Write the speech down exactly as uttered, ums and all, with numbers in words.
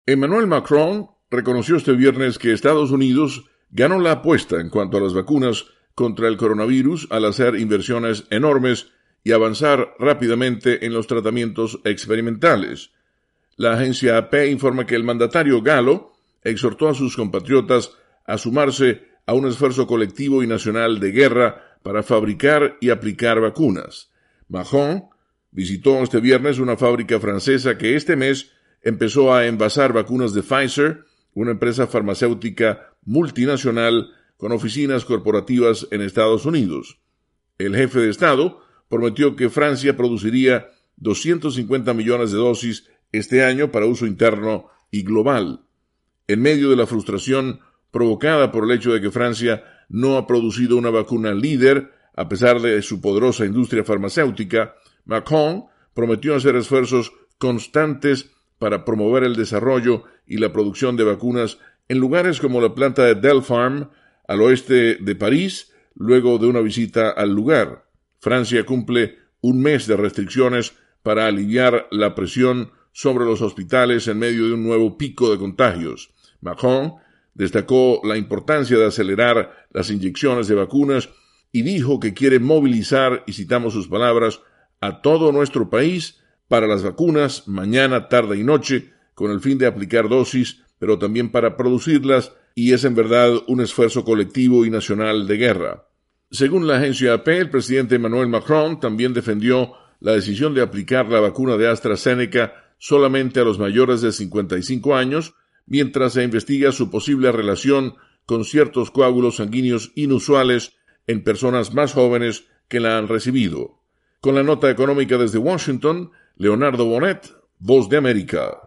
Emmanuel Macron reconoció este viernes que Estados Unidos ganó la apuesta en cuanto a las vacunas contra el coronavirus al hacer inversiones enormes y avanzar rápidamente en los tratamientos experimentales. La agencia A P informa que el mandatario galo exhortó a sus compatriotas a sumarse a un esfuerzo colectivo y nacional de guerra para fabricar y aplicar vacunas. Macron visitó este viernes una fábrica francesa que este mes empezó a envasar vacunas de Pfizer, una empresa farmacéutica multinacional con oficinas corporativas en Estados Unidos. El jefe de Estado prometió que Francia produciría doscientos cincuenta millones de dosis este año para uso interno y global. En medio de la frustración provocada por el hecho de que Francia no ha producido una vacuna líder, a pesar de su poderosa industria farmacéutica, Macron prometió hacer esfuerzos constantes para promover el desarrollo y la producción de vacunas en lugares como la planta de Delpharm, al oeste de París, luego de una visita al lugar. Francia cumple un mes de restricciones para aliviar la presión sobre los hospitales en medio de un nuevo pico de contagios. Macron destacó la importancia de acelerar las inyecciones de vacunas y dijo que quiere movilizar, y citamos sus palabras, a todo nuestro país para las vacunas mañana, tarde y noche, con el fin de aplicar dosis, pero también para producirlas, y es en verdad un esfuerzo colectivo y nacional de guerra. Según la agencia A P, el presidente Emmanuel Macron también defendió la decisión de aplicar la vacuna de AstraZeneca solamente a los mayores de cincuenta y cinco años, mientras se investiga su posible relación con ciertos coágulos sanguíneos inusuales en personas más jóvenes que la han recibido. Con la nota económica desde Washington, Leonardo Bonet, Voz de América.